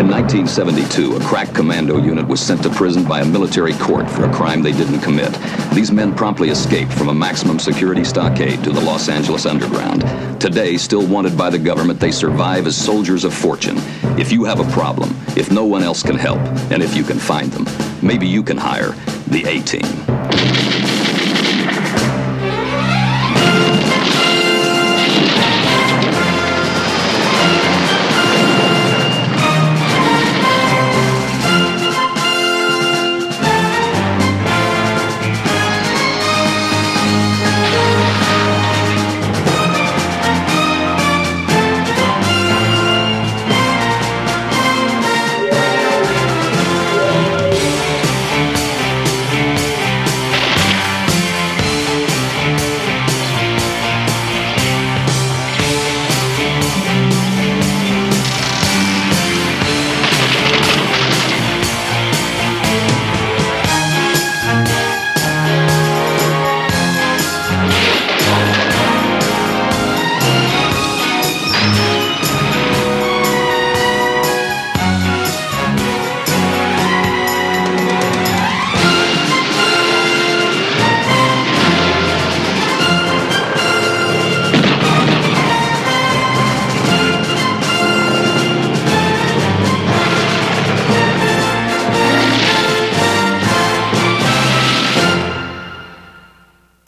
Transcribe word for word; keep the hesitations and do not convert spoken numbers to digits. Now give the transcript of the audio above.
In nineteen seventy-two, a crack commando unit was sent to prison by a military court for a crime they didn't commit. These men promptly escaped from a maximum security stockade to the Los Angeles underground. Today, still wanted by the government, they survive as soldiers of fortune. If you have a problem, if no one else can help, and if you can find them, maybe you can hire the A-Team.